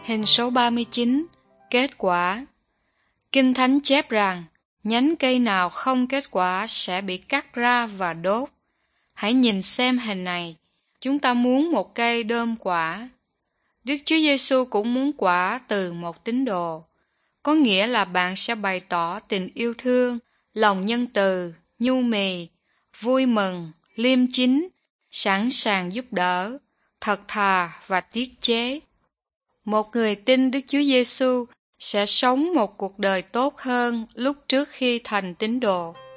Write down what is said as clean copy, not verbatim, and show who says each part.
Speaker 1: Hình số 39. Kết quả. Kinh Thánh chép rằng, nhánh cây nào không kết quả sẽ bị cắt ra và đốt. Hãy nhìn xem hình này. Chúng ta muốn một cây đơm quả. Đức Chúa Giêsu cũng muốn quả từ một tín đồ. Có nghĩa là bạn sẽ bày tỏ tình yêu thương, lòng nhân từ, nhu mì, vui mừng, liêm chính, sẵn sàng giúp đỡ, thật thà và tiết chế. Một người tin Đức Chúa Giêsu sẽ sống một cuộc đời tốt hơn lúc trước khi thành tín đồ.